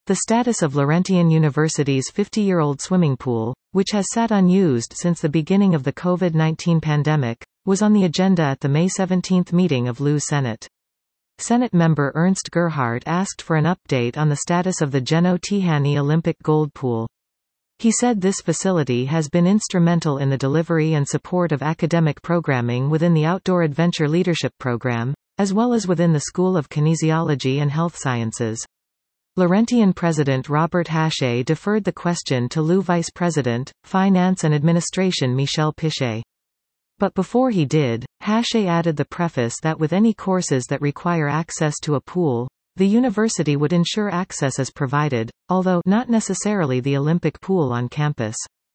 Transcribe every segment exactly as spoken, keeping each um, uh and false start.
The status of Laurentian University's fifty-year-old swimming pool, which has sat unused since the beginning of the COVID nineteen pandemic, was on the agenda at the May seventeenth meeting of L U Senate. Senate member Ernst Gerhardt asked for an update on the status of the Geno Tihany Olympic Gold Pool. He said this facility has been instrumental in the delivery and support of academic programming within the Outdoor Adventure Leadership Program, as well as within the School of Kinesiology and Health Sciences. Laurentian President Robert Haché deferred the question to L U Vice President, Finance and Administration Michel Piché. But before he did, Haché added the preface that with any courses that require access to a pool, the university would ensure access is provided, although not necessarily the Olympic pool on campus.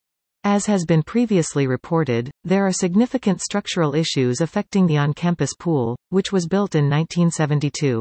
As has been previously reported, there are significant structural issues affecting the on-campus pool, which was built in nineteen seventy-two.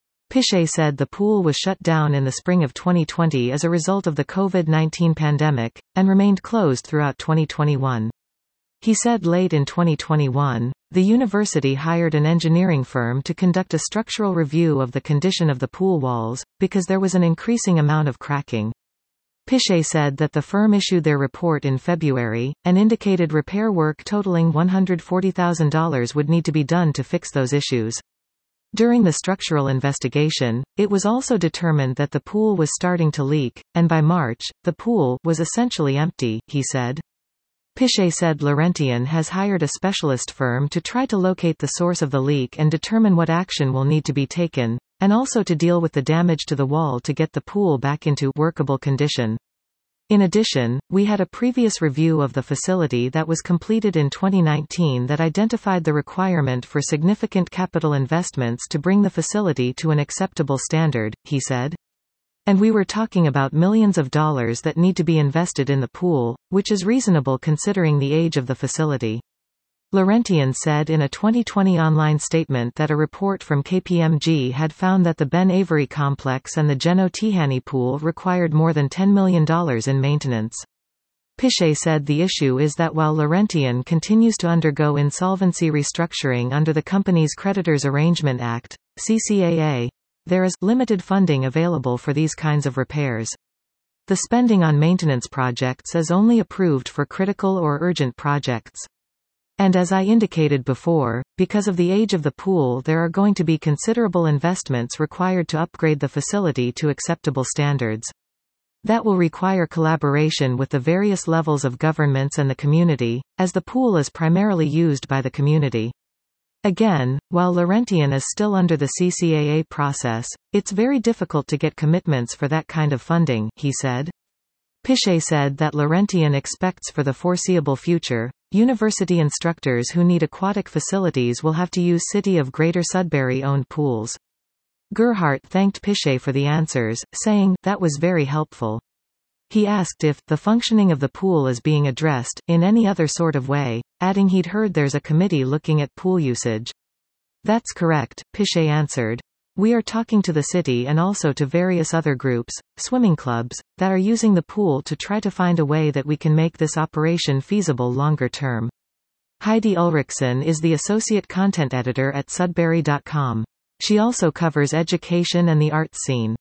Piché said the pool was shut down in the spring of twenty twenty as a result of the COVID nineteen pandemic, and remained closed throughout twenty twenty-one. He said late in twenty twenty-one, the university hired an engineering firm to conduct a structural review of the condition of the pool walls, because there was an increasing amount of cracking. Piché said that the firm issued their report in February, and indicated repair work totaling one hundred forty thousand dollars would need to be done to fix those issues. During the structural investigation, it was also determined that the pool was starting to leak, and by March, the pool was essentially empty, he said. Piché said Laurentian has hired a specialist firm to try to locate the source of the leak and determine what action will need to be taken, and also to deal with the damage to the wall to get the pool back into workable condition. In addition, we had a previous review of the facility that was completed in twenty nineteen that identified the requirement for significant capital investments to bring the facility to an acceptable standard, he said. And we were talking about millions of dollars that need to be invested in the pool, which is reasonable considering the age of the facility. Laurentian said in a twenty twenty online statement that a report from K P M G had found that the Ben Avery complex and the Geno Tihany pool required more than ten million dollars in maintenance. Piché said the issue is that while Laurentian continues to undergo insolvency restructuring under the company's Creditors Arrangement Act, C C A A, there is limited funding available for these kinds of repairs. The spending on maintenance projects is only approved for critical or urgent projects. And as I indicated before, because of the age of the pool, there are going to be considerable investments required to upgrade the facility to acceptable standards. That will require collaboration with the various levels of governments and the community, as the pool is primarily used by the community. Again, while Laurentian is still under the C C A A process, it's very difficult to get commitments for that kind of funding, he said. Piché said that Laurentian expects for the foreseeable future, university instructors who need aquatic facilities will have to use City of Greater Sudbury-owned pools. Gerhardt thanked Piché for the answers, saying, "That was very helpful." He asked if the functioning of the pool is being addressed in any other sort of way, adding he'd heard there's a committee looking at pool usage. "That's correct," Piché answered. "We are talking to the city and also to various other groups, swimming clubs, that are using the pool to try to find a way that we can make this operation feasible longer term." Heidi Ulrichsen is the associate content editor at Sudbury dot com. She also covers education and the arts scene.